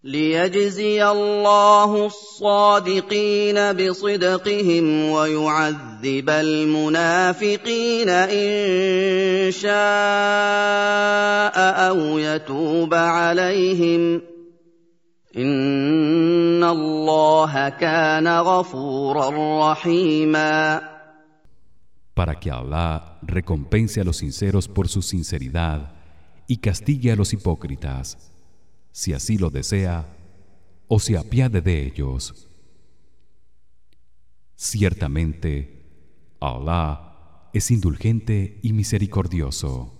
ليجزي الله الصادقين بصدقهم ويعذب المنافقين إن شاء أو يتوب عليهم إن الله كان غفورا رحيما. Para que Allah recompense a los sinceros por su sinceridad y castigue a los hipócritas, si así lo desea, o se apiade de ellos. Ciertamente, Allah es indulgente y misericordioso.